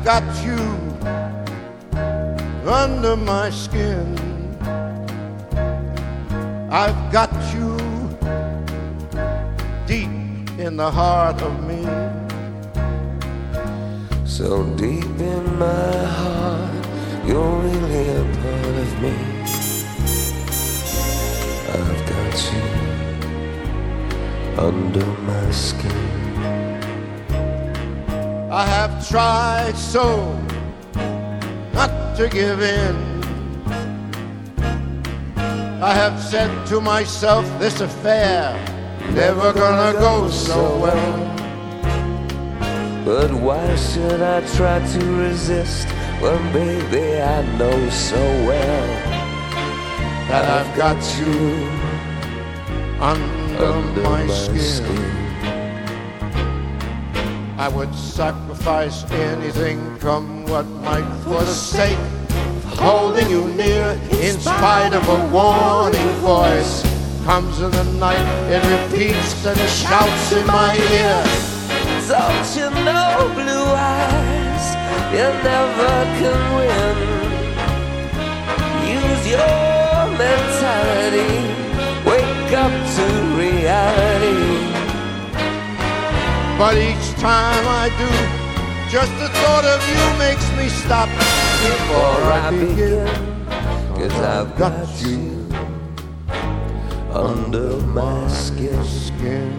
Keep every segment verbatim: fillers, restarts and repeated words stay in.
got you under my skin. I've got you deep in the heart of me. So deep in my heart, you're really a part of me. I've got you under my skin. I have tried so not to give in. I have said to myself, this affair never gonna go so well. But why should I try to resist when, baby, I know so well that I've got you under, under my, my skin. skin. I would sacrifice anything, come what might, for the sake of holding you near. In spite of a warning voice comes in the night, it repeats and it shouts in my ear. Don't you know, blue eyes, you never can win. Use your mentality, wake up to reality. But each time I do, just the thought of you makes me stop before I begin. Cause I've got you under my skin. skin.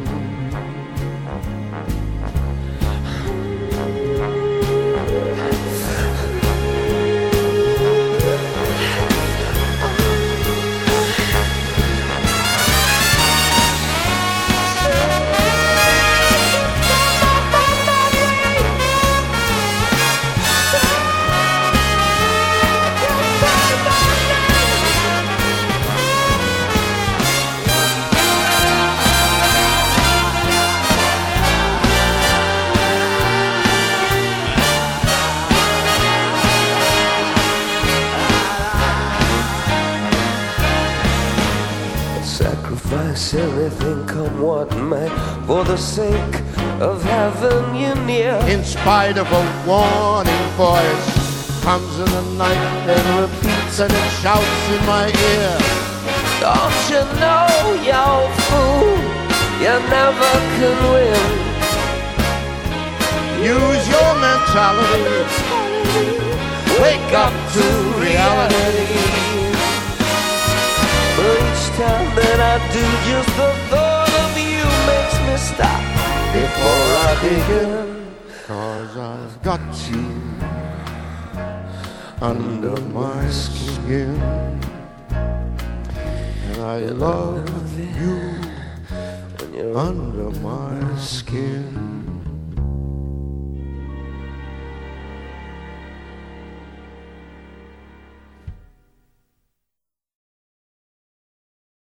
Sacrifice anything, come what may, for the sake of having you near. In spite of a warning voice comes in the night and repeats and it shouts in my ear. Don't you know, you fool, you never can win. Use your mentality, wake up to reality. But each time that I do, just the thought of you makes me stop before I begin. Cause I've got you under my skin. And I love you under my skin.